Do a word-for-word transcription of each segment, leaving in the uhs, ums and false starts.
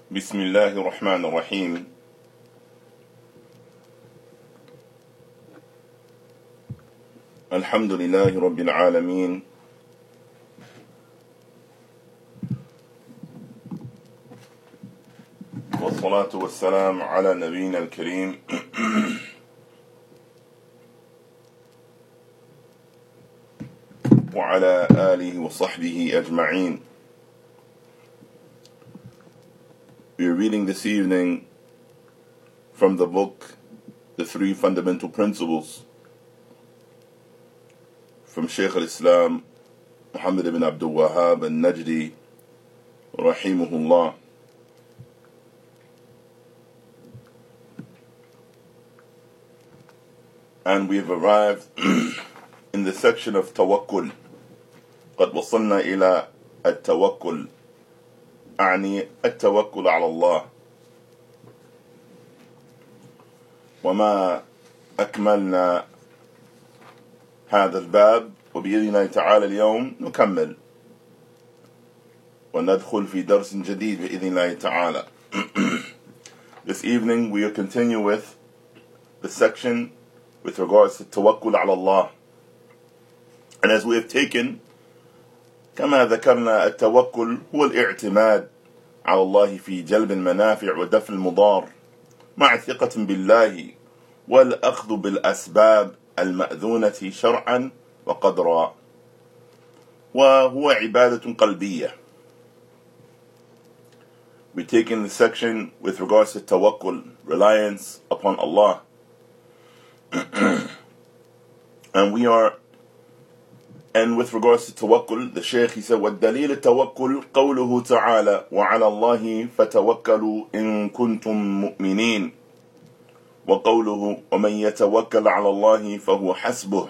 بسم الله الرحمن الرحيم. الحمد لله رب العالمين، والصلاة والسلام على نبينا الكريم وعلى آله وصحبه أجمعين. We are reading this evening from the book The Three Fundamental Principles from Shaykh al-Islam Muhammad ibn Abdul Wahhab al-Najdi rahimahullah. And we have arrived in the section of tawakkul. قد وصلنا إلى التوكل، أعني التوكل على الله. وما أكملنا هذا الباب، وبإذن الله تعالى اليوم نكمل وندخل في درس جديد بإذن الله تعالى. This evening we will continue with the section with regards to tawakkul ala Allah. And as we have taken, كما ذكرنا التوكل هو الاعتماد على الله في جلب المنافع ودفع المضار مع ثقة بالله والأخذ بالأسباب المأذونة شرعا وقدرا، وهو عبادة قلبية. We're taking the section with regards to tawakkul, reliance upon Allah. And we are And with regards to tawakkul, the Shaykh, he said, وَالدَّلِيلِ التَّوَكُّلْ قَوْلُهُ تَعَالَى وَعَلَى اللَّهِ فَتَوَكَّلُوا إِن كُنتُم مُؤْمِنِينَ وَقَوْلُهُ وَمَنْ يَتَوَكَّلْ عَلَى اللَّهِ فَهُوَ حَسْبُهُ.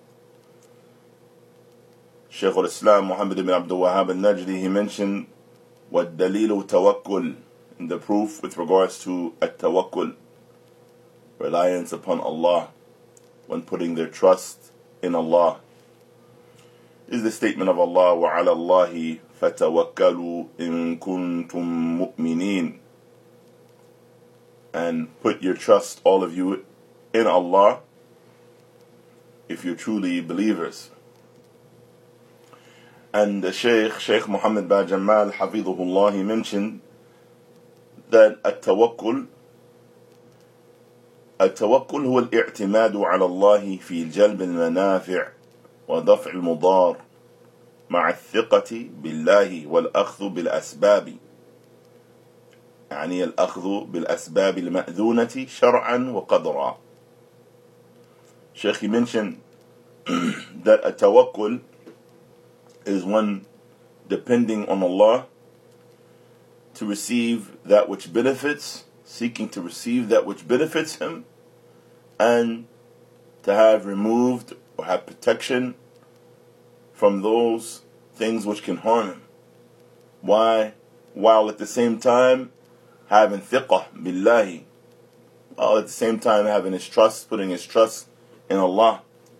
Shaykh al-Islam Muhammad ibn Abdul Wahhab al-Najdi, he mentioned وَالدَّلِيلُ التَّوَكُّلْ, in the proof with regards to at-tawakkul, reliance upon Allah, when putting their trust in Allah, is the statement of Allah, وَعَلَى اللَّهِ فَتَوَكَّلُوا إِن كُنتُم مُؤْمِنِينَ, and put your trust, all of you, in Allah if you're truly believers. And the Shaykh, Shaykh Muhammad bin Jamal Hafidhullah, he mentioned that التوكل التوكل هو الاعتماد على الله في جلب المنافع ودفع المضار مع الثقة بالله والأخذ بالأسباب، يعني الأخذ بالأسباب المأذونة شرعا وقدرا. Shaykh, he mentioned that a tawakkul is one depending on Allah to receive that which benefits, seeking to receive that which benefits him, and to have removed or have protection from those things which can harm him. Why? While at the same time having thiqah billahi, while at the same time having his trust, putting his trust in Allah,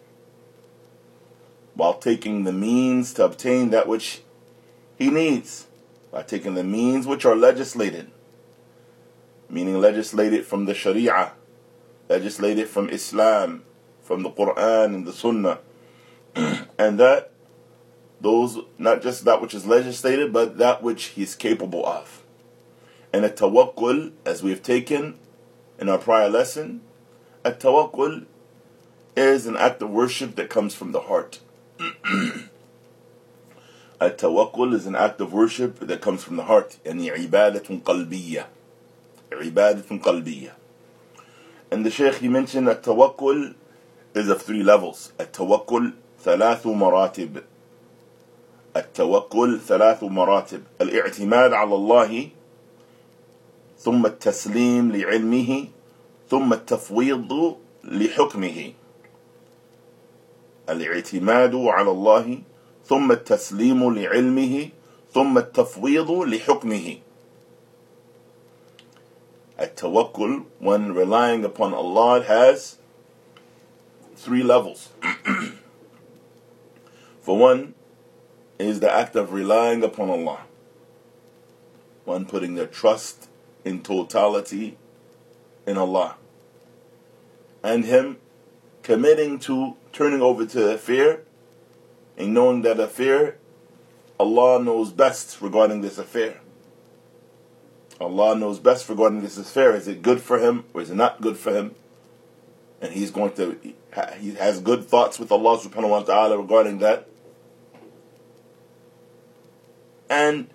while taking the means to obtain that which he needs, by taking the means which are legislated, meaning legislated from the Sharia, legislated from Islam, from the Quran and the Sunnah, and that those, not just that which is legislated, but that which he is capable of. And a tawakkul, as we have taken in our prior lesson, a tawakkul is an act of worship that comes from the heart. A tawakkul is an act of worship that comes from the heart. يعني عبادة قلبية. عبادة قلبية. And the Shaykh, he mentioned that tawakkul is of three levels. التوكل ثلاث مراتب. التوكل ثلاث مراتب. الاعتماد على الله، ثم التسليم لعلمه، ثم التفويض لحكمه. الاعتماد على الله، ثم التسليم لعلمه، ثم التفويض لحكمه. التوكل, when relying upon Allah, has three levels. For one is the act of relying upon Allah, one putting their trust in totality in Allah, and him committing to turning over to affair and knowing that affair, Allah knows best regarding this affair. Allah knows best regarding this affair. Is it good for him or is it not good for him? And he's going to, he has good thoughts with Allah subhanahu wa ta'ala regarding that. And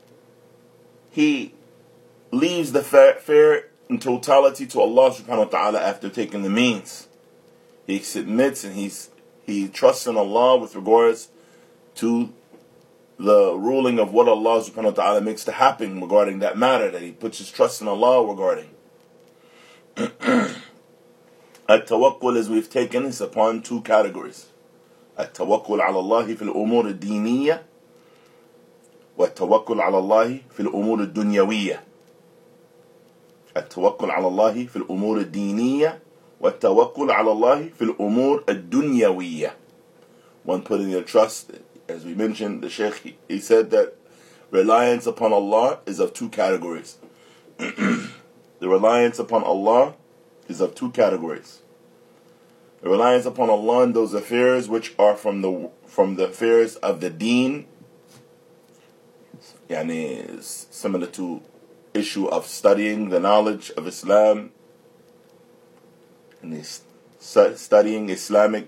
he leaves the affair in totality to Allah subhanahu wa ta'ala after taking the means. He submits and he's, he trusts in Allah with regards to the ruling of what Allah subhanahu wa ta'ala makes to happen regarding that matter, that he puts his trust in Allah regarding. At-tawakkul, as we've taken, is upon two categories. At-tawakkul ala Allahi fil umur ad-diniyya wa at-tawakkul ala Allahi fil umur ad-dunyawiyya. At-tawakkul ala Allahi fil umur ad-diniyya wa at-tawakkul ala Allahi fil umur ad-dunyawiyya. One putting their trust, as we mentioned, the Shaykh, he, he said that reliance upon Allah is of two categories. The reliance upon Allah is of two categories. The reliance upon Allah in those affairs which are from the from the affairs of the deen, yani similar to issue of studying the knowledge of Islam, and studying Islamic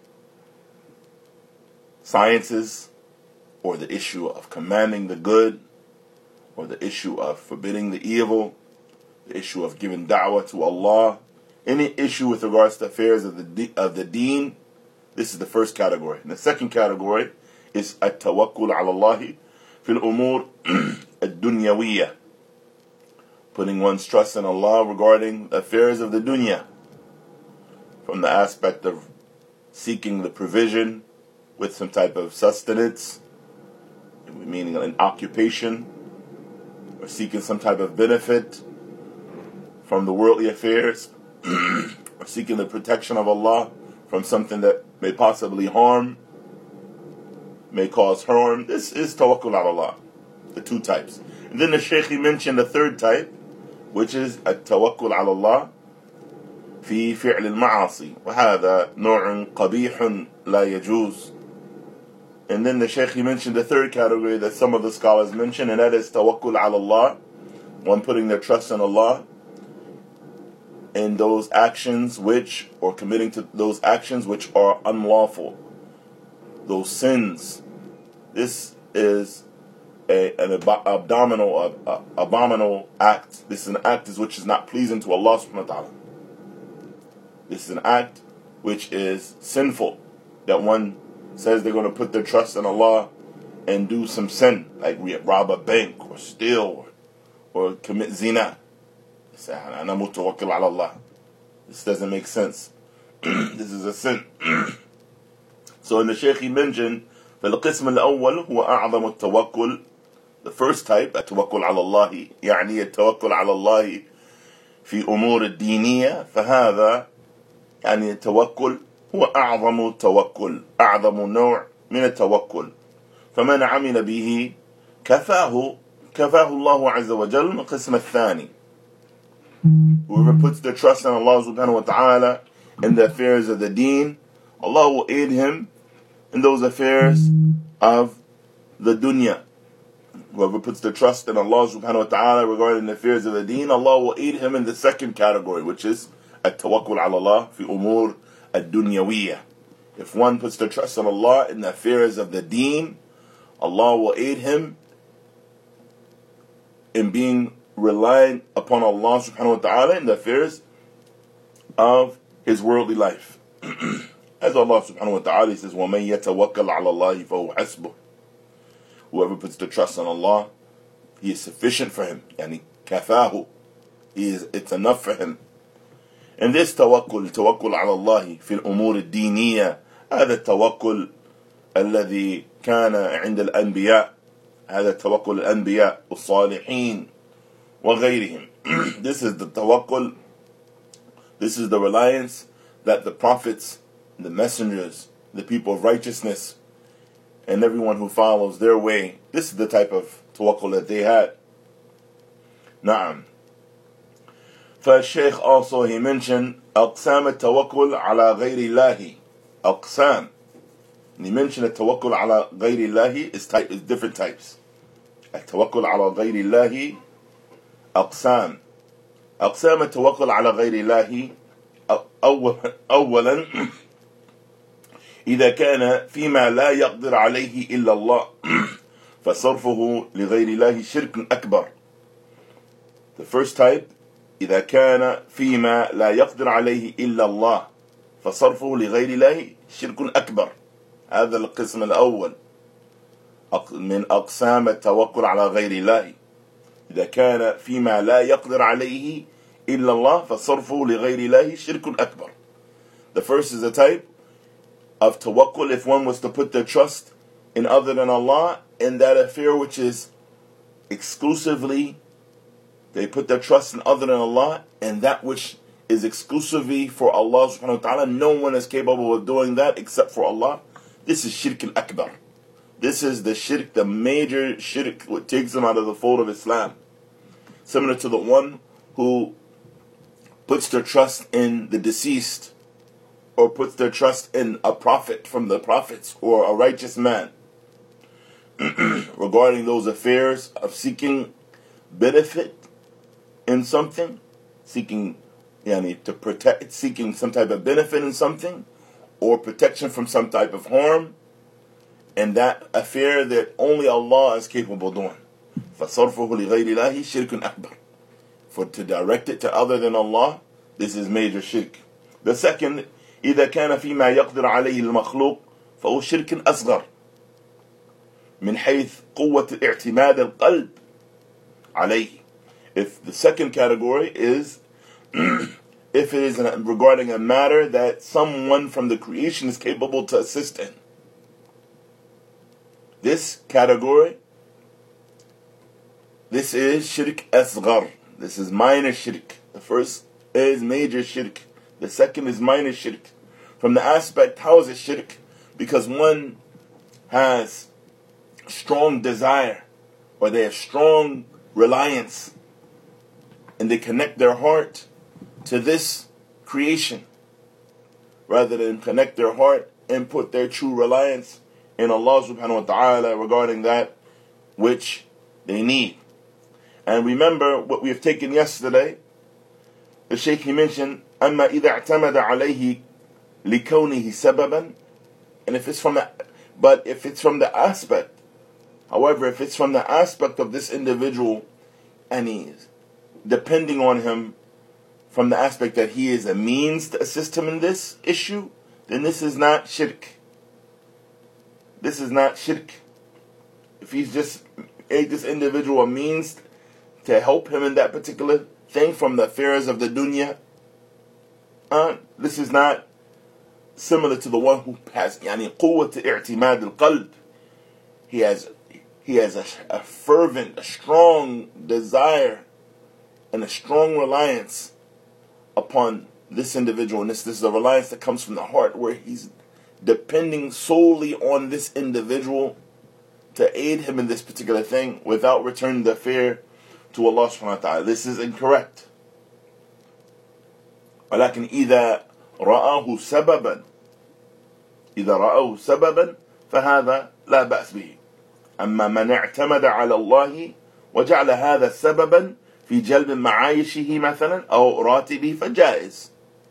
sciences, or the issue of commanding the good, or the issue of forbidding the evil, the issue of giving da'wah to Allah, any issue with regards to affairs of the of the deen. This is the first category. And the second category is at-tawakkul ala Allahi fil umur ad-dunyawiyya, putting one's trust in Allah regarding the affairs of the dunya, from the aspect of seeking the provision with some type of sustenance, meaning an occupation, or seeking some type of benefit from the worldly affairs, or seeking the protection of Allah from something that may possibly harm, may cause harm. This is tawakkul ala Allah, the two types. And then the Shaykh mentioned the third type, which is at-tawakkul ala Allah في فعل المعاصي وهذا نوع قبيح لا يجوز. And then the Shaykh mentioned the third category that some of the scholars mention, and that is tawakkul ala Allah, one putting their trust in Allah in those actions which, or committing to those actions which are unlawful, those sins. This is a, an ab- abdominal, uh, abominable act. This is an act which is not pleasing to Allah subhanahu wa ta'ala. This is an act which is sinful, that one says they're going to put their trust in Allah and do some sin, like rob a bank or steal or, or commit zina. Say, "Ana mutawakkil ala Allah." This doesn't make sense. This is a sin. So in the Shaykh he mentioned, فالقسم الأول هو أعظم التوكل. The first type, التوكل على الله، يعني التوكل على الله في أمور الدينية، فهذا يعني التوكل هو أعظم التوكل، أعظم نوع من التوكل، فمن عمل به كفاه كفاه الله عز وجل القسم الثاني. Whoever puts their trust in Allah subhanahu wa ta'ala in the affairs of the deen, Allah will aid him in those affairs of the dunya. Whoever puts their trust in Allah subhanahu wa ta'ala regarding the affairs of the deen, Allah will aid him in the second category, which is at-tawakkul ala Allah fi umur ad-dunyawiyya. If one puts their trust in Allah in the affairs of the deen, Allah will aid him in being reliant upon Allah subhanahu wa ta'ala in the affairs of his worldly life. As Allah subhanahu wa ta'ala says, وَمَنْ يَتَوَكَّلْ عَلَى اللَّهِ فَهُوَ حَسْبُهُ. Whoever puts their trust in Allah, He is sufficient for him. Yani kafahu. He is, it's enough for him. And this tawakkul, tawakkul ala Allah في الأمور الدينية, هذا التوكل الذي كان عند الأنبياء، هذا التوكل الأنبياء والصالحين وغيرهم. This is the tawakkul, this is the reliance that the prophets, the messengers, the people of righteousness, and everyone who follows their way, this is the type of tawakkul that they had. Na'am. فالشيخ also he mentioned أقسام التوكل على غير الله. أقسام. And he mentioned التوكل على غير الله is type is different types. التوكل على غير الله أقسام. أقسام التوكل على غير الله أولا إذا كان فيما لا يقدر عليه إلا الله فصرفه لغير الله شرك أكبر. The first type إذا كان فيما لا يقدر عليه إلا الله فصرفه لغير الله شرك أكبر. هذا القسم الأول من أقسام التوكل على غير الله. إذا كان فيما لا يقدر عليه إلا الله فصرفه لغير الله شرك أكبر. The first is a type of tawakkul if one was to put their trust in other than Allah in that affair which is exclusively, they put their trust in other than Allah and that which is exclusively for Allah subhanahu wa ta'ala. No one is capable of doing that except for Allah. This is shirk al-akbar. This is the shirk, the major shirk what takes them out of the fold of Islam. Similar to the one who puts their trust in the deceased or puts their trust in a prophet from the prophets or a righteous man regarding those affairs of seeking benefit in something, seeking yani, to protect, seeking some type of benefit in something or protection from some type of harm, and that affair that only Allah is capable of doing. فَصَرْفُهُ لِغَيْرِ اللَّهِ شِرْكٌ أَكْبَرٌ. For to direct it to other than Allah, this is major shirk. The second, إذا كان فيما يقدر عليه المخلوق فهو شرك أصغر من حيث قوة اعتماد القلب عليه. If the second category is if it is regarding a matter that someone from the creation is capable to assist in. This category, this is shirk asghar. This is minor shirk. The first is major shirk. The second is minor shirk. From the aspect, how is it shirk? Because one has strong desire or they have strong reliance and they connect their heart to this creation rather than connect their heart and put their true reliance in Allah subhanahu wa ta'ala regarding that which they need. And remember what we have taken yesterday. The Shaykh he mentioned, أما إذا اعتمد عليه لكونه سببا, and if it's from the, but if it's from the aspect, however, if it's from the aspect of this individual and he's depending on him from the aspect that he is a means to assist him in this issue, then this is not shirk. This is not shirk. If he's just made this individual a means to help him in that particular thing from the affairs of the dunya, uh, this is not similar to the one who has يعني قوة اعتماد القلب. He has he has a, a fervent, a strong desire and a strong reliance upon this individual. And this, this is a reliance that comes from the heart where he's depending solely on this individual to aid him in this particular thing without returning the affair to Allah subhanahu wa ta'ala. This is incorrect. ولكن إذا رآه سببا إذا رآه سببا فهذا لا بأس به. أما من اعتمد على الله وجعل هذا سببا في جلب معايشه مثلا أو راتبه فجائز.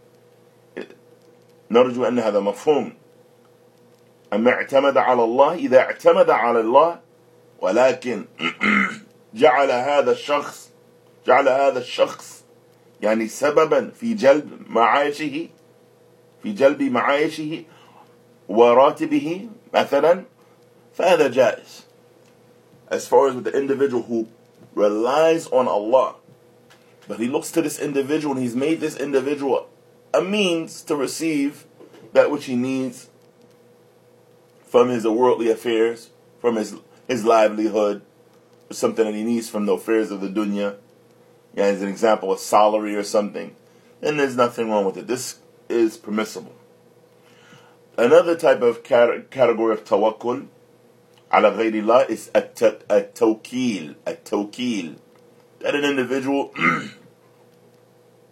نرجو أن هذا مفهوم. أما اعتمد على الله إذا اعتمد على الله ولكن جعل هذا الشخص جعل هذا الشخص يعني سببا في جلب معايشه في جلب معايشه وراتبه مثلا فهذا جائز. As far as with the individual who relies on Allah, but he looks to this individual and he's made this individual a means to receive that which he needs from his worldly affairs, from his his livelihood, or something that he needs from the affairs of the dunya. Yeah, as an example, a salary or something. Then there's nothing wrong with it. This is permissible. Another type of cat- category of tawakkul ala ghayrillah is at-tawkeel. At-tawkeel. That an individual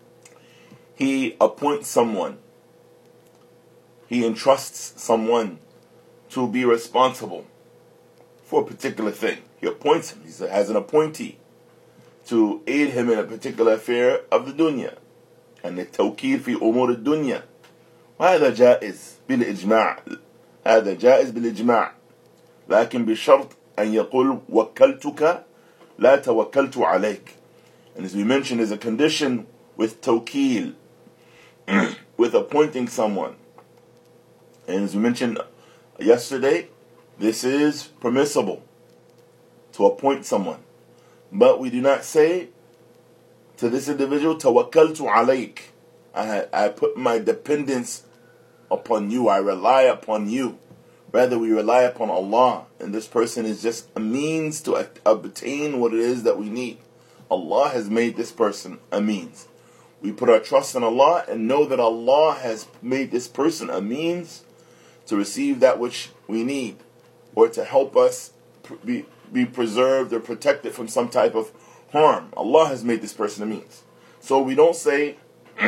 he appoints someone, he entrusts someone to be responsible for a particular thing. He appoints him, he has an appointee to aid him in a particular affair of the dunya. And التوكيل في أمور الدنيا وهذا جائز بالإجماع هذا جائز بالإجماع لكن بشرط أن يقول وكلتك لا توكلت عليك. And as we mentioned, there's a condition with توكيل, with appointing someone. And as we mentioned yesterday, this is permissible to appoint someone. But we do not say to this individual, tawakkaltu alayk, I, I put my dependence upon you, I rely upon you. Rather, we rely upon Allah, and this person is just a means to obtain what it is that we need. Allah has made this person a means. We put our trust in Allah and know that Allah has made this person a means to receive that which we need, or to help us be, be preserved or protected from some type of harm. Allah has made this person a means. So we don't say,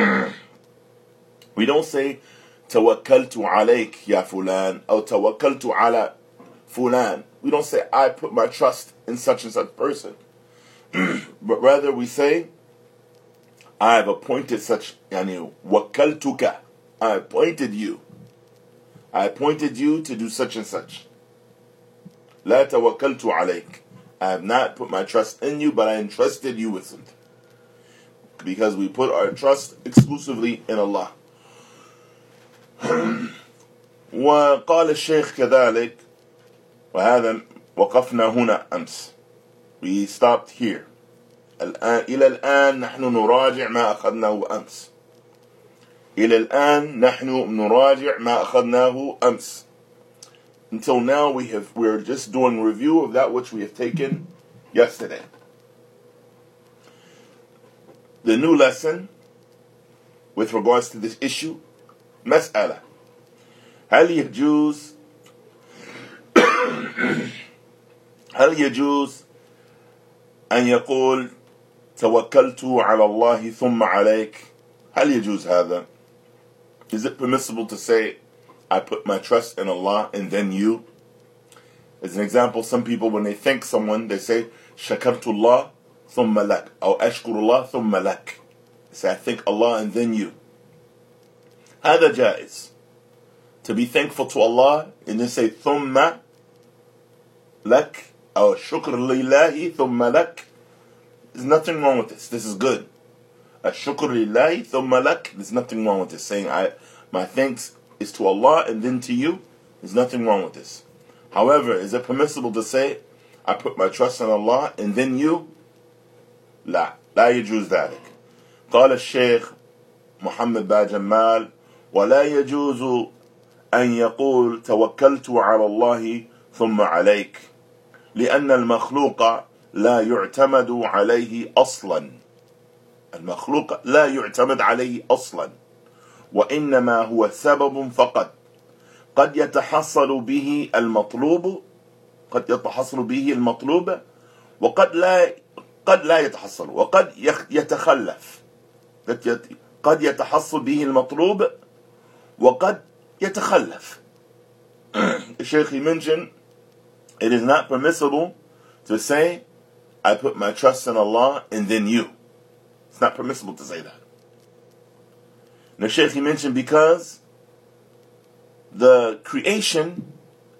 we don't say, tawakkaltu alayk ya fulan, or tawakkaltu ala fulan. We don't say, I put my trust in such and such person. But rather we say, I have appointed such, yani, wakaltuka, I appointed you. I appointed you to do such and such. La tawakkaltu alayk. I have not put my trust in you, but I entrusted you with something. Because we put our trust exclusively in Allah. وقال الشيخ كذلك وهذا وقفنا هنا أمس. We stopped here. الآن إلى الآن نحن نراجع ما أخذناه أمس. إلى الآن نحن نراجع ما أخذناه أمس. Until now, we have we're just doing review of that which we have taken yesterday. The new lesson with regards to this issue, مسألة. هل يجوز هل يجوز أن يقول توكلت على الله ثم عليك؟ هل يجوز هذا? Is it permissible to say, I put my trust in Allah and then you? As an example, some people, when they thank someone, they say, شكرت الله ثم لك, or أشكر الله ثم لك. They say, I thank Allah and then you. هذا جائز. To be thankful to Allah and then say ثم لك, or شكر لله ثم لك. There's nothing wrong with this. This is good. الشكر لله ثم لك. There's nothing wrong with this. Saying, I, my thanks is to Allah and then to you. There's nothing wrong with this. However, is it permissible to say, I put my trust in Allah and then you? لا لا يجوز ذلك. قال الشيخ محمد باجمال ولا يجوز أن يقول توكلت على الله ثم عليك لأن المخلوق لا يعتمد عليه أصلا. المخلوق لا يعتمد عليه أصلا وإنما هو سبب فقط قد يتحصل به المطلوب قد يتحصل به المطلوب وقد لا قد لا يتحصل وقد يتخلف قد يتحصل به المطلوب وقد يتخلف. The Shaykh, he mentioned it is not permissible to say I put my trust in Allah and then you. It's not permissible to say that. And the Shaykh, he mentioned because the creation,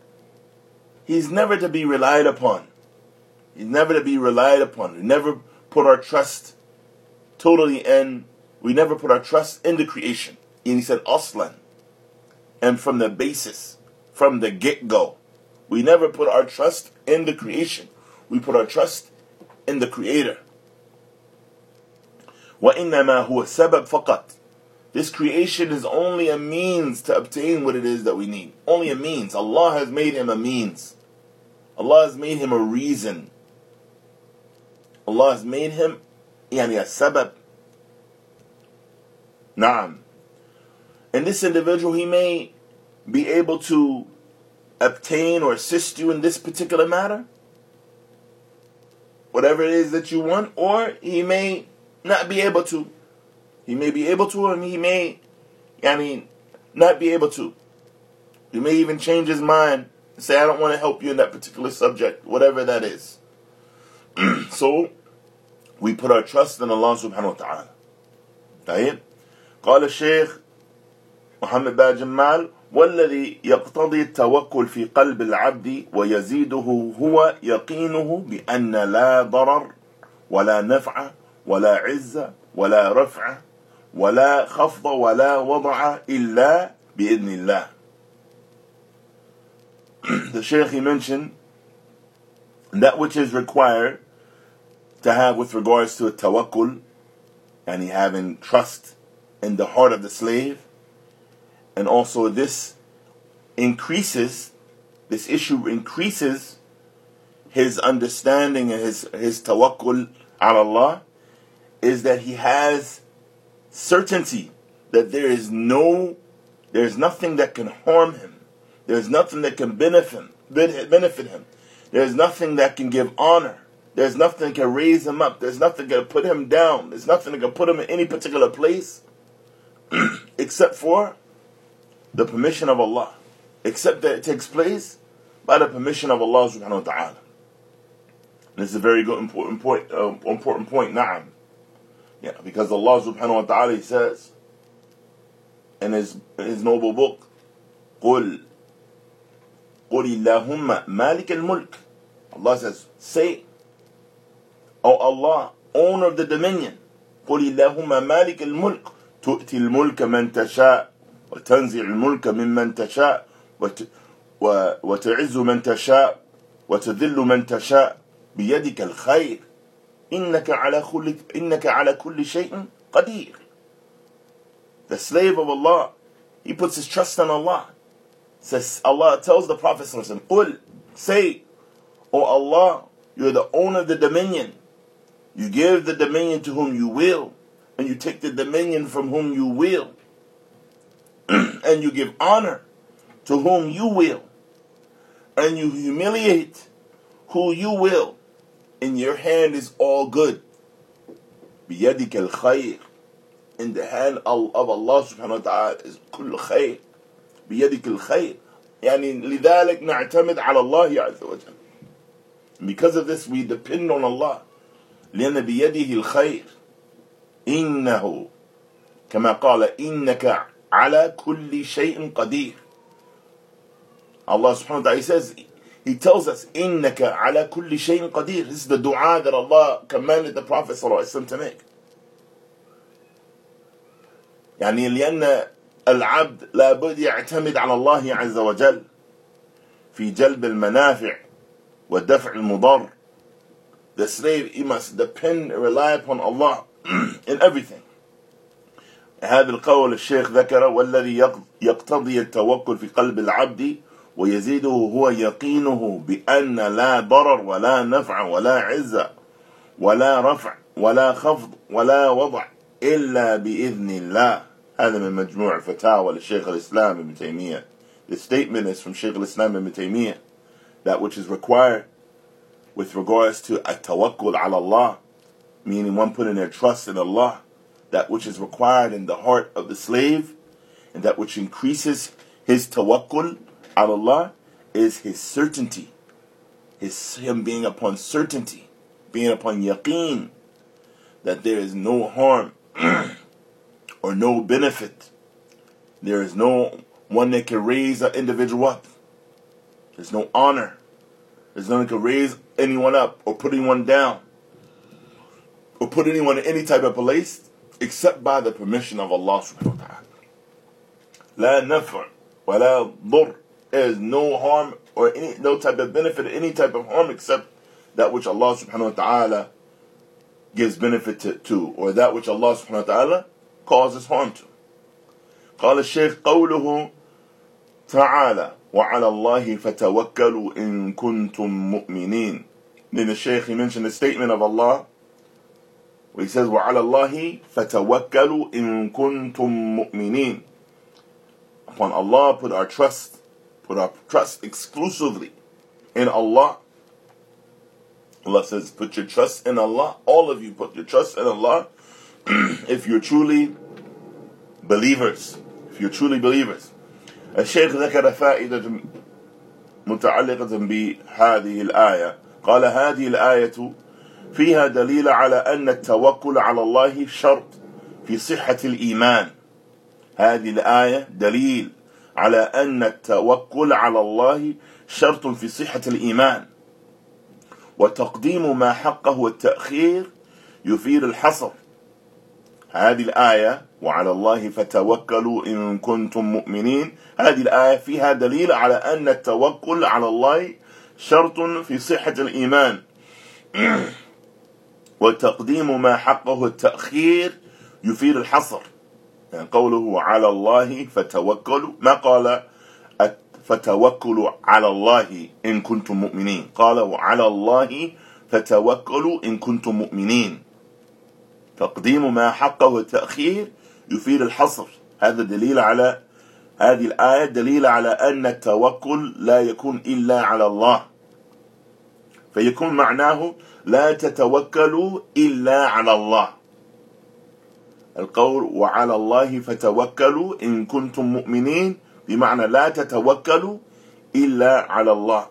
he's never to be relied upon. He's never to be relied upon. We never put our trust totally in, we never put our trust in the creation. And he said, aslan. And from the basis, from the get-go, we never put our trust in the creation. We put our trust in the Creator. وَإِنَّمَا هُوَ سَبَبْ فَقَط. This creation is only a means to obtain what it is that we need. Only a means. Allah has made him a means. Allah has made him a reason. Allah has made him يعني a sabab. Naam. And this individual, he may be able to obtain or assist you in this particular matter, whatever it is that you want, or he may not be able to. He may be able to, and he may, I mean, not be able to. He may even change his mind and say, I don't want to help you in that particular subject, whatever that is. So, we put our trust in Allah subhanahu wa ta'ala. طيب قال الشيخ محمد بن جمال والذي يقتضي التوكل في قلب العبد ويزيده هو يقينه بأن لا ضرر ولا نفع ولا عزة ولا رفع ولا خفض ولا وضع إلا بإذن الله. The Shaykh, he mentioned that which is required to have with regards to a tawakkul, and he having trust in the heart of the slave, and also this increases, this issue increases his understanding and his, his tawakkul ala Allah, is that he has certainty that there is no, there's nothing that can harm him. There's nothing that can benefit him, benefit him. There's nothing that can give honor. There's nothing that can raise him up. There's nothing that can put him down. There's nothing that can put him in any particular place except for the permission of Allah. Except that it takes place by the permission of Allah subhanahu wa ta'ala. This is a very good important point, uh, important point, na'am. Yeah, because Allah subhanahu wa ta'ala, he says in his, his noble book, قُلْ قُلِ اللَّهُمَّ مَالِكَ الْمُلْكِ. Allah says, say, O Allah, owner of the dominion, قُلِ اللَّهُمَّ مَالِكَ الْمُلْكِ تُؤْتِي الْمُلْكَ مَنْ تَشَاءُ وتنزع الملك ممن تشاء وتعز من تشاء وتذل من تشاء بيدك الخير إنك على كل إنك على كل شيء قدير. The slave of Allah, he puts his trust in Allah. Says Allah tells the Prophet ﷺ, قل, say, O Allah, you're the owner of the dominion. You give the dominion to whom you will, and you take the dominion from whom you will. And you give honor to whom you will, and you humiliate who you will. In your hand is all good. بِيَدِكَ الْخَيْرِ. In the hand of Allah subhanahu wa ta'ala is كل خير. بِيَدِكَ الْخَيْرِ. يعني لذلك نعتمد على الله عز وجل. Because of this we depend on Allah. لأن بيده الخير. إنه كما قال إنك على كل شيء قدير. Allah subhanahu wa ta'ala, he says, he tells us, إِنَّكَ عَلَى كُلِّ شَيْءٍ قَدِيرٍ. This is the dua that Allah commanded the Prophet sallallahu alaihi wasallam to make. يعني لأن العبد لابد يعتمد على الله عز وجل في جلب المنافع ودفع المضر. The slave, he must depend and rely upon Allah in everything. هذا القول الشيخ ذكر والذي يقتضي التوكل في قلب العبد ويزيده هو يقينه بأن لا ضرر ولا نفع ولا عزة ولا رفع ولا خفض ولا وضع إلا بإذن الله. هذا من مجموع فتاوى للشيخ الإسلام ابن تيمية. The statement is from Shaykh al-Islam ibn Taymiyyah, that which is required with regards to at-tawakkul ala Allah, meaning one putting their trust in Allah, that which is required in the heart of the slave, and that which increases his tawakkul ala Allah, is his certainty, his him being upon certainty, being upon yaqeen, that there is no harm or no benefit. There is no one that can raise an individual up. There's no honor. There's no one that can raise anyone up or put anyone down or put anyone in any type of place except by the permission of Allah subhanahu wa ta'ala. La naf'a wa la dur. There is no harm or any no type of benefit or any type of harm except that which Allah subhanahu wa ta'ala gives benefit to, to or that which Allah subhanahu wa ta'ala causes harm to. قال الشيخ قوله تعالى وعلى الله فتوكلوا إن كنتم مؤمنين. Then the Shaykh, he mentioned the statement of Allah where he says وعلى الله فتوكلوا إن كنتم مؤمنين. Upon Allah put our trust, put our trust exclusively in Allah. Allah says put your trust in Allah. All of you put your trust in Allah if you're truly believers, if you're truly believers. الشيخ ذكر فائدة متعلقة بهذه الآية. قال هذه الآية فيها دليل على أن التوكل على الله شرط في صحة الإيمان. هذه الآية دليل على أن التوكل على الله شرط في صحة الإيمان، وتقديم ما حقه والتأخير يفيد الحصر. هذه الآية وعلى الله فتوكلوا إن كنتم مؤمنين، هذه الآية فيها دليل على أن التوكل على الله شرط في صحة الإيمان، وتقديم ما حقه التأخير يفيد الحصر. يعني قوله على الله فتوكلوا، ما قال فتوكلوا على الله إن كنتم مؤمنين، قال وعلى الله فتوكلوا إن كنتم مؤمنين. تقديم ما حقه التأخير يفيد الحصر. هذا دليل على هذه الآية دليل على أن التوكل لا يكون إلا على الله، فيكون معناه لا تتوكلوا إلا على الله. القول وعلى الله فتوكلوا إن كنتم مؤمنين بمعنى لا تتوكلوا إلا على الله.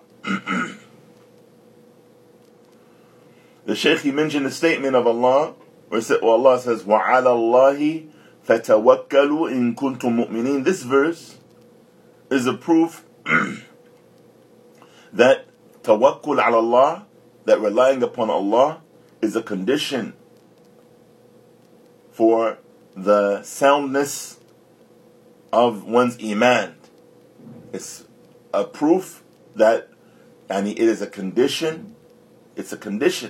The Shaykh, he mentioned the statement of Allah where Allah says وَعَلَى اللَّهِ فَتَوَكَّلُوا إِن كُنتُم مُؤْمِنِينَ. This verse is a proof that tawakkul ala Allah, that relying upon Allah, is a condition for the soundness of one's iman. It's a proof that and it is a condition, it's a condition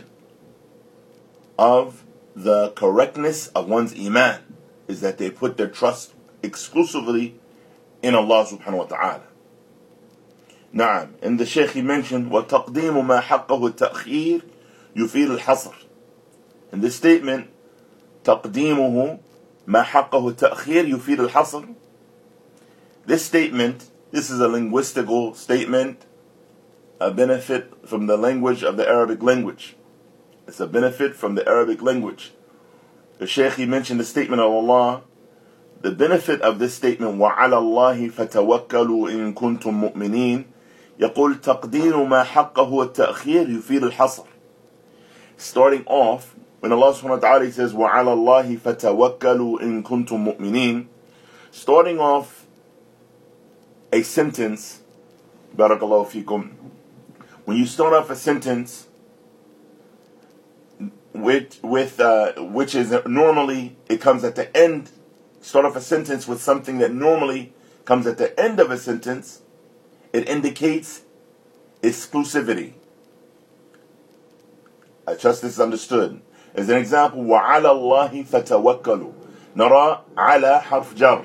of the correctness of one's iman, is that they put their trust exclusively in Allah subhanahu wa ta'ala. Naam. And the Shaykh, he mentioned وَتَقْدِيمُ مَا حَقَّهُ التَّأْخِيرُ يُفِيدُ الْحَصْرِ. In this statement, تَقْدِيمُهُ مَا حَقَّهُ التَّأْخِيرُ يُفِيدُ الْحَصْرِ. This statement, this is a linguistical statement, a benefit from the language of the Arabic language. It's a benefit from the Arabic language. The Shaykh, he mentioned the statement of Allah. The benefit of this statement وَعَلَى اللَّهِ فَتَوَكَّلُوا إِن كُنتُم مُؤْمِنِينَ يقول تقدير ما حقه التأخير يفيد الحصر. Starting off, when Allah subhanahu wa ta'ala says وَعَلَى اللَّهِ فَتَوَكَّلُوا إِن كُنتُم مُؤْمِنِينَ, starting off a sentence, barakallahu fikum, when you start off a sentence with, with uh, which is normally, it comes at the end, start off a sentence with something that normally comes at the end of a sentence, it indicates exclusivity. I trust this is understood. As an example, وَعَلَى اللَّهِ فَتَوَكَّلُوا. نرى على حرف جر.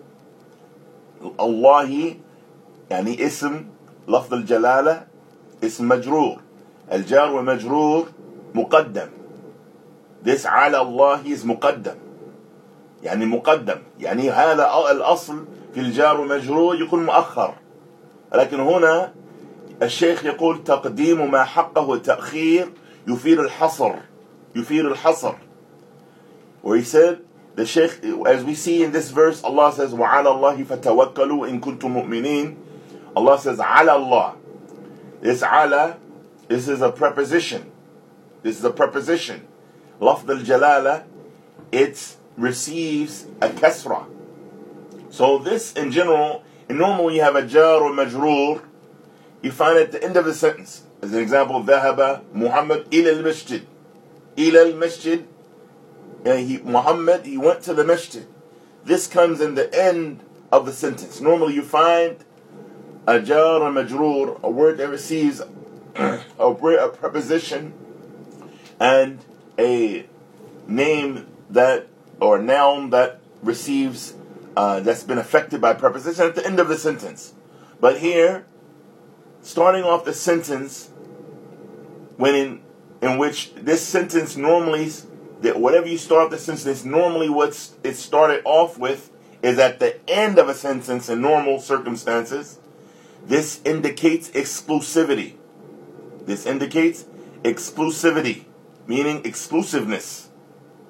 الله يعني اسم لفظ الجلالة اسم مجرور. الجار ومجرور مقدم. This على الله is مقدم. يعني مقدم. يعني هذا الأصل في الجار ومجرور يكون مؤخر. لكن هنا الشيخ يقول تقديم ما حقه تأخير يفيد الحصر. يفيد الحصر. Where he said, the Shaykh, as we see in this verse, Allah says, وَعَلَى اللَّهِ فَتَوَكَّلُوا إِن كُنتُم مُؤْمِنِينَ. Allah says, عَلَى Allah. This عَلَى, this is a preposition. This is a preposition. لفظ الجلالة, it receives a kasra. So this, in general, in normal you have a jar or majroor, you find at the end of the sentence. As an example, ذهب Muhammad إلى المسجد. إلى المسجد. And he, Muhammad, he went to the masjid. This comes in the end of the sentence. Normally you find a jar or majroor, a word that receives a, a preposition and a name that, or noun that receives, uh, that's been affected by preposition at the end of the sentence. But here, starting off the sentence, when in, in which this sentence normally, that whatever you start off the sentence, normally what it started off with is at the end of a sentence in normal circumstances. This indicates exclusivity. This indicates exclusivity, meaning exclusiveness.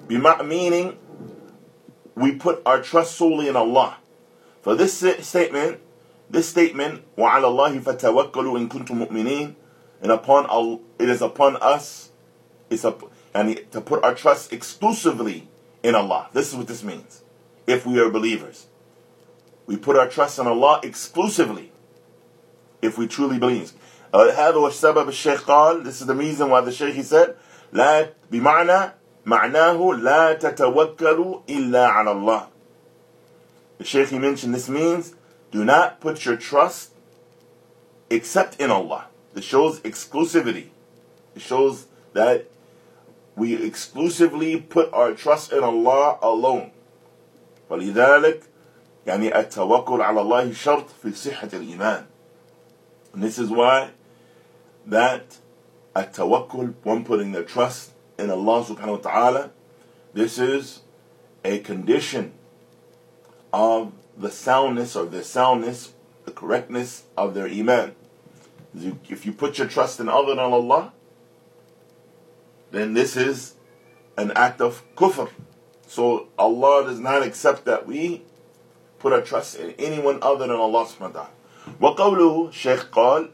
Bima- meaning we put our trust solely in Allah. For this statement, this statement, وَعَلَى اللَّهِ فَتَوَكَّلُوا إِن كُنتُم مُؤْمِنِينَ, and upon Allah, it is upon us, it's up, and to put our trust exclusively in Allah. This is what this means. If we are believers, we put our trust in Allah exclusively. If we truly believe. هذا هو السبب الشيخ قال. This is the reason why the Shaykh he said, لا بمعنى معناه لا تتوكلوا إلا على الله. The Shaykh he mentioned this means do not put your trust except in Allah. This shows exclusivity. It shows that we exclusively put our trust in Allah alone. ولذلك يعني التوكل على الله شرط في صحة الإيمان. And this is why that التوكل, one putting their trust in Allah subhanahu wa ta'ala, this is a condition of the soundness or the soundness, the correctness of their iman. If you put your trust in other than Allah, then this is an act of kufr. So Allah does not accept that we put our trust in anyone other than Allah subhanahu wa ta'ala. وقوله Shaykh قال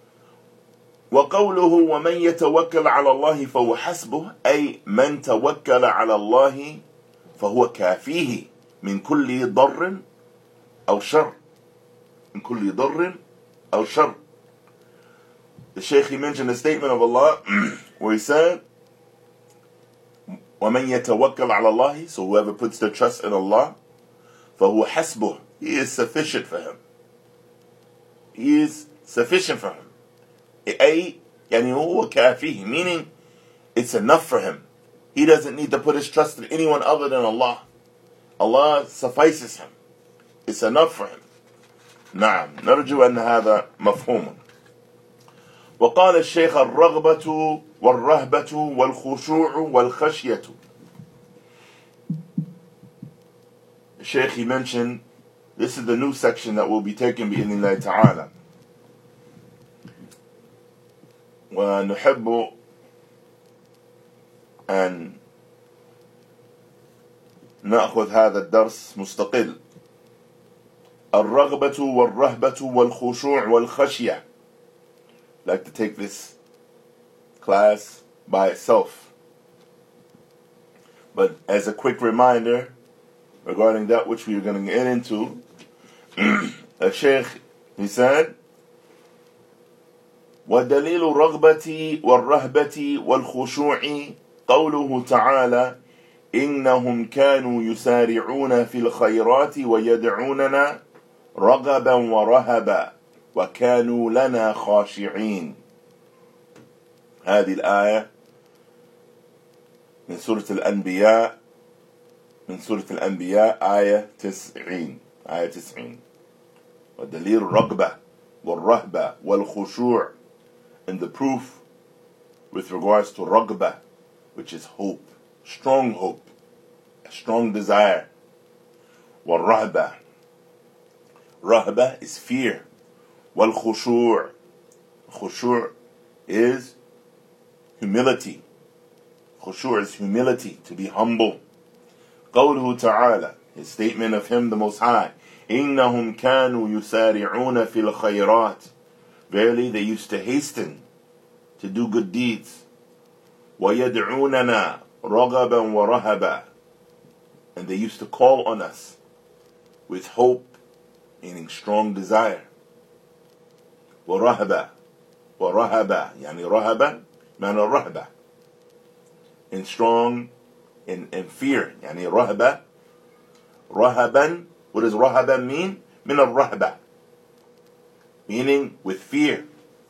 وقوله ومن يتوكل على الله فهو حسبه أي من توكل على الله فهو كافيه من كل ضر أو شر من كل ضر أو شر. The Shaykh he mentioned the statement of Allah where he said وَمَنْ يَتَوَكَّلْ عَلَى اللَّهِ, so whoever puts their trust in Allah, فَهُوَ حَسْبُهُ, he is sufficient for him. He is sufficient for him. أي يعني هو كافيه, meaning it's enough for him. He doesn't need to put his trust in anyone other than Allah. Allah suffices him. It's enough for him. نعم نرجو أن هذا مفهوم. وقال الشيخ الرغبة والرهبة والخشوع والخشية. The Shaykh he mentioned, this is the new section that will be taken بإذن الله تعالى. ونحب أن نأخذ هذا الدرس مستقل. الرغبة والرهبة والخشوع والخشية. I'd like to take this class by itself. But as a quick reminder regarding that which we are going to get into, the Shaykh he said, ودليل الرغبة والرهبة والخشوع قوله تعالى إنهم كانوا يسارعون في الخيرات ويدعوننا رغبا ورهبا وكانوا لنا خاشعين. هذه الآية من سورة الأنبياء من سورة الأنبياء آية تسعين آية تسعين. ودليل الرغبة والرهبة والخشوع, and the proof with regards to رغبة, which is hope, strong hope, a strong desire. والرهبة, رهبة is fear. والخشوع, خشوع is humility. خشوع is humility, to be humble. قوله تعالى, his statement of him the Most High, إنهم كانوا يسارعون في الخيرات, verily they used to hasten to do good deeds. ويدعوننا رغبا ورهبا, and they used to call on us with hope, meaning strong desire. ورهبا ورهبا يعني رهبا معنى الرهبة, in strong in, in fear يعني رهبة رهبا. What does رهبا mean? من الرهبة, meaning with fear.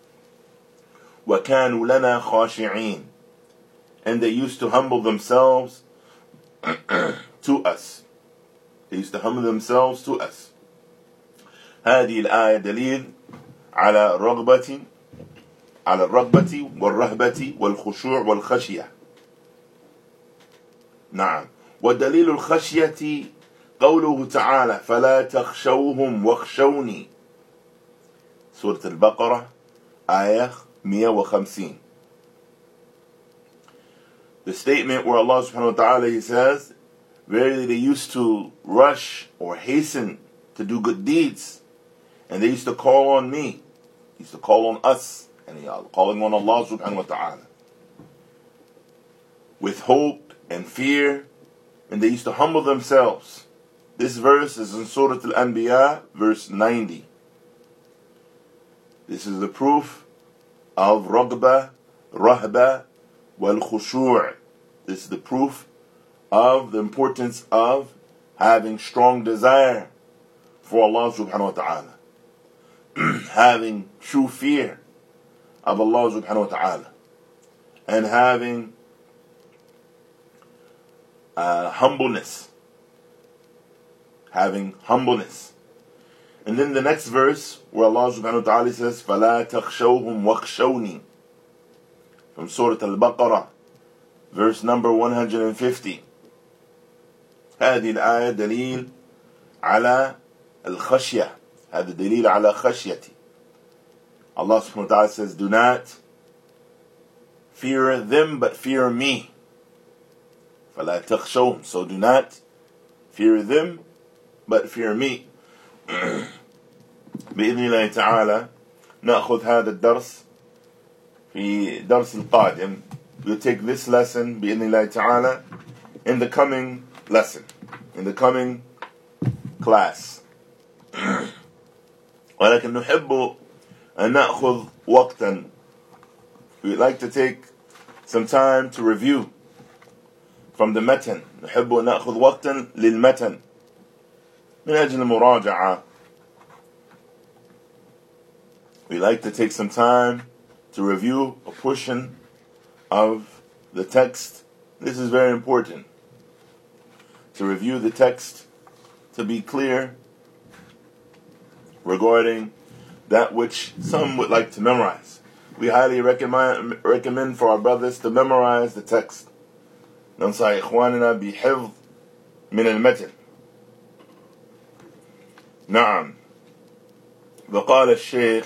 وكانوا لنا خاشعين, and they used to humble themselves to us. They used to humble themselves to us. هذه الآية دليل على رغبة على الرغبة والرهبة والخشوع والخشية. نعم. ودليل الخشية قوله تعالى فلا تخشوهم واخشوني. سورة البقرة آية مئة وخمسين. the statement where Allah subhanahu wa ta'ala, He says, verily they used to rush or hasten to do good deeds, and they used to call on me, used to call on us, and calling on Allah subhanahu wa ta'ala, with hope and fear, and they used to humble themselves. This verse is in Surah Al-Anbiya, verse ninety. This is the proof of Raghba, Rahba, wal Khushu'. This is the proof of the importance of having strong desire for Allah subhanahu wa ta'ala, having true fear of Allah subhanahu wa ta'ala, and having uh, humbleness. Having humbleness. And then the next verse where Allah subhanahu wa ta'ala says, فَلَا تَخْشَوْهُمْ وَخْشَوْنِي, from Surah Al-Baqarah, verse number one hundred fifty. هذه الآية دليل على الخشية. هذا دليل على خشيتي. Allah subhanahu wa ta'ala says, do not fear them, but fear me. فَلَا تَخْشَوْهُمْ, so do not fear them, but fear me. بإذن الله تعالى نأخذ هذا الدرس في درس القادم. We'll take this lesson بإذن الله تعالى in the coming lesson, in the coming class. ولكن نحب أن نأخذ وقتا. We'd like to take some time to review from the متن. نحب أن نأخذ وقتا للمتن من أجل المراجعة. We like to take some time to review a portion of the text. This is very important. To review the text, to be clear regarding that which some would like to memorize. We highly recommend recommend for our brothers to memorize the text. ننصح إخواننا بحفظ من المتن. نعم. وقال الشيخ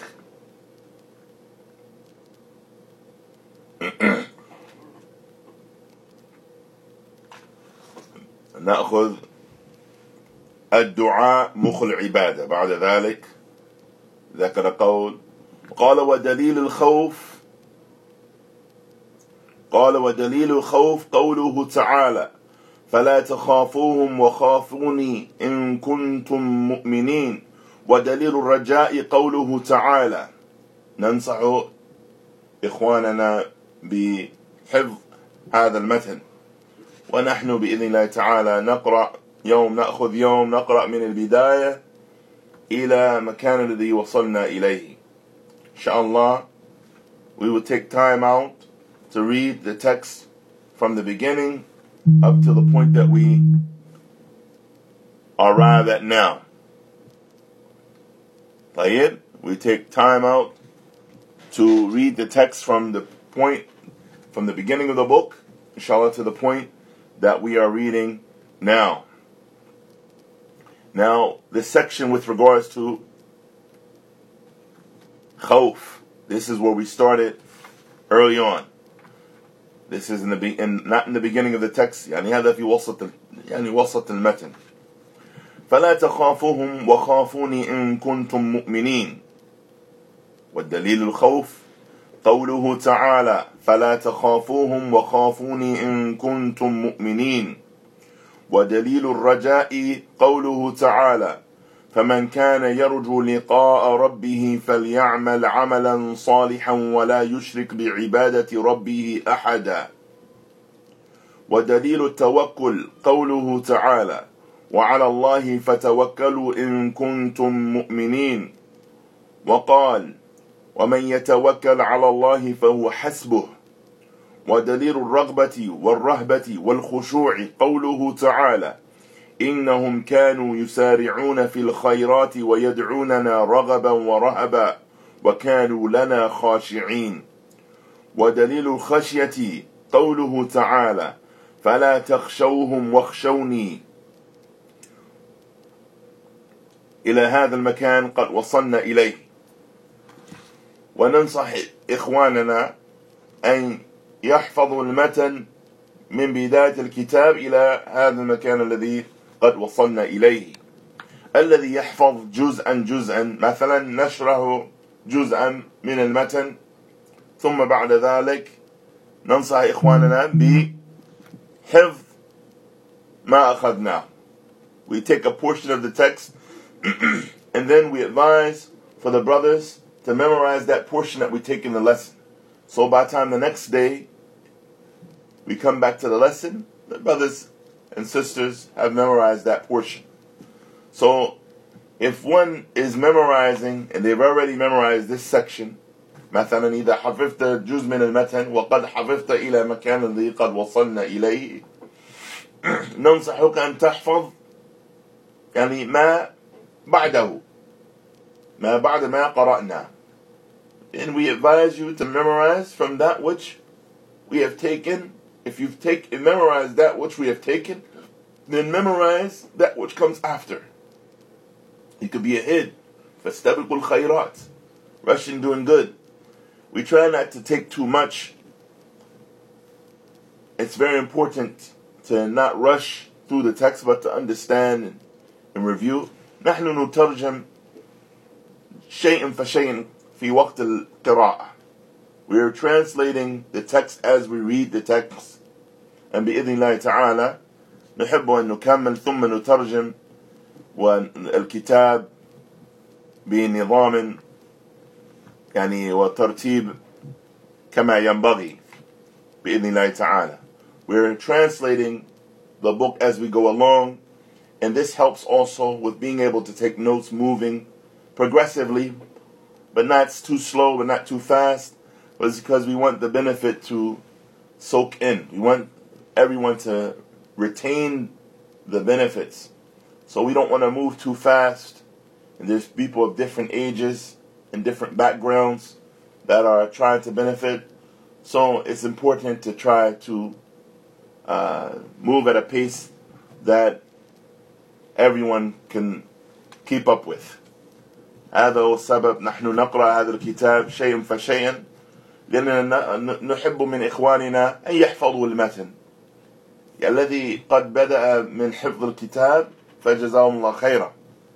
نأخذ الدعاء مخ العبادة. بعد ذلك ذكر قول قال ودليل الخوف قال ودليل الخوف قوله تعالى فلا تخافوهم وخافوني إن كنتم مؤمنين. ودليل الرجاء قوله تعالى. ننصح إخواننا بحفظ هذا المتن، ونحن بإذن الله تعالى نقرأ يوم نأخذ يوم نقرأ من البداية إلى مكان الذي وصلنا إليه. Inshallah, we will take time out to read the text from the beginning up to the point that we arrive at now. طيب, we take time out to read the text from the point, from the beginning of the book, inshallah, to the point that we are reading now. Now, this section with regards to khawf, this is where we started early on. This is in the be- in, not in the beginning of the text. يعني هذا في وسط يعني وسط المتن. فلا تخافوهم وخافوني إن كنتم مؤمنين. والدليل الخوف قوله تعالى فلا تخافوهم وخافوني إن كنتم مؤمنين. ودليل الرجاء قوله تعالى فمن كان يرجو لقاء ربه فليعمل عملا صالحا ولا يشرك بعبادة ربه أحدا. ودليل التوكل قوله تعالى وعلى الله فتوكلوا إن كنتم مؤمنين. وقال ومن يتوكل على الله فهو حسبه. ودليل الرغبة والرهبة والخشوع قوله تعالى إنهم كانوا يسارعون في الخيرات ويدعوننا رغبا ورهبا وكانوا لنا خاشعين. ودليل الخشية قوله تعالى فلا تخشوهم واخشوني. إلى هذا المكان قد وصلنا إليه، وننصح إخواننا أن يحفظوا المتن من بداية الكتاب إلى هذا المكان الذي قد وصلنا إليه. الذي يحفظ جزءا جزءا، مثلا نشره جزءا من المتن، ثم بعد ذلك ننصح إخواننا بحفظ ما أخذناه. We take a portion of the text and then we advise for the brothers to memorize that portion that we take in the lesson. So by the time the next day we come back to the lesson, the brothers and sisters have memorized that portion. So if one is memorizing and they've already memorized this section, مثلا إذا حفظت جزء من المتن وقد حفظت إلى مكان الذي قد وصلنا إليه، ننصحك أن تحفظ يعني ما بعده، ما بعد ما قرأنا. And we advise you to memorize from that which we have taken. If you've taken memorized that which we have taken, then memorize that which comes after. You could be ahead. فَاسْتَبِقُوا الْخَيْرَاتِ. Rushing, doing good. We try not to take too much. It's very important to not rush through the text, but to understand and, and review. نحن نترجم شيئا فشيئا في وقت القراءة. We are translating the text as we read the text. And بإذن الله تعالى نحب أن نكمل ثم نترجم والكتاب بنظام يعني وترتيب كما ينبغي بإذن الله تعالى. We're translating the book as we go along, and this helps also with being able to take notes, moving progressively, but not too slow, but not too fast. But it's because we want the benefit to soak in. We want everyone to retain the benefits. So we don't want to move too fast. And there's people of different ages and different backgrounds that are trying to benefit. So it's important to try to uh, move at a pace that everyone can keep up with. هذا هو السبب نحن نقرأ هذا الكتاب شيئا فشيئا، لأننا نحب من إخواننا أن يحفظوا المتن. الذي قد بدأ من حفظ الكتاب فجزاهم الله خيرا،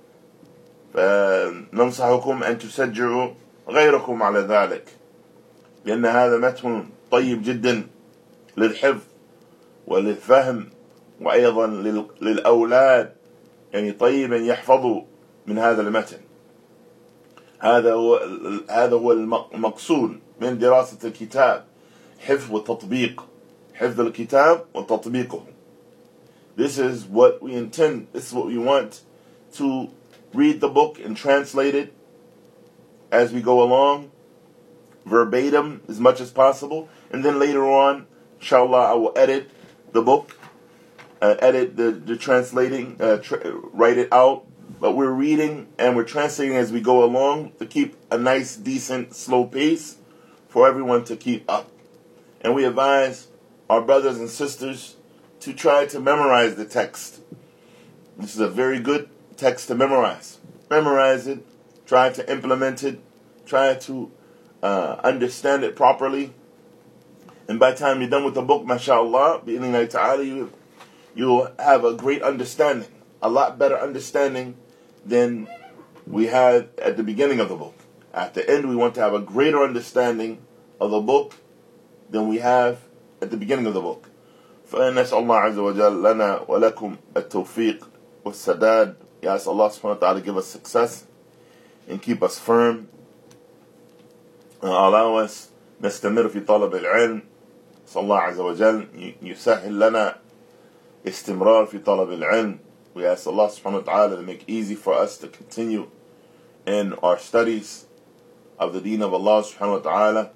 فننصحكم أن تشجعوا غيركم على ذلك، لأن هذا متن طيب جدا للحفظ وللفهم، وأيضا للأولاد يعني طيب أن يحفظوا من هذا المتن. هذا هو هذا هو المقصود من دراسة الكتاب، حفظ وتطبيق، حفظ الكتاب وتطبيقه. This is what we intend, this is what we want, to read the book and translate it as we go along, verbatim as much as possible, and then later on, inshallah, I will edit the book, uh, edit the, the translating, uh, tra- write it out. But we're reading and we're translating as we go along to keep a nice, decent, slow pace for everyone to keep up. And we advise our brothers and sisters to try to memorize the text. This is a very good text to memorize. Memorize it, try to implement it, try to uh, understand it properly. And by the time you're done with the book, mashallah, bi'idhnillahi ta'ala, you, you'll have a great understanding, a lot better understanding than we had at the beginning of the book. At the end, we want to have a greater understanding of the book than we have at the beginning of the book. فنسأل الله عز وجل لنا ولكم التوفيق والسداد. Ya Allah subhanahu wa ta'ala give us success and keep us firm and allow us نستمر في طلب العلم. نسأل الله عز وجل يسهل لنا استمرار في طلب العلم. We ask Allah subhanahu wa ta'ala to make easy for us to continue in our studies of the deen of Allah subhanahu wa ta'ala.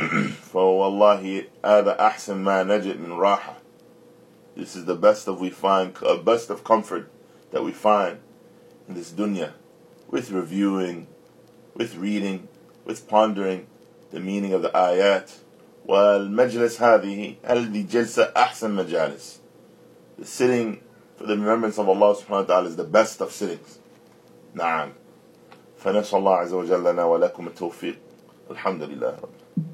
فوالله هذا أحسن ما نجد من راحة. This is the best of we find, uh, best of comfort that we find in this dunya, with reviewing, with reading, with pondering the meaning of the ayat. والمجلس هذه هذه جلسة أحسن مجالس. The sitting for the remembrance of Allah subhanahu wa ta'ala is the best of sittings. نعم. فنسأل الله عز وجل لنا ولكم التوفيق. الحمد لله رب.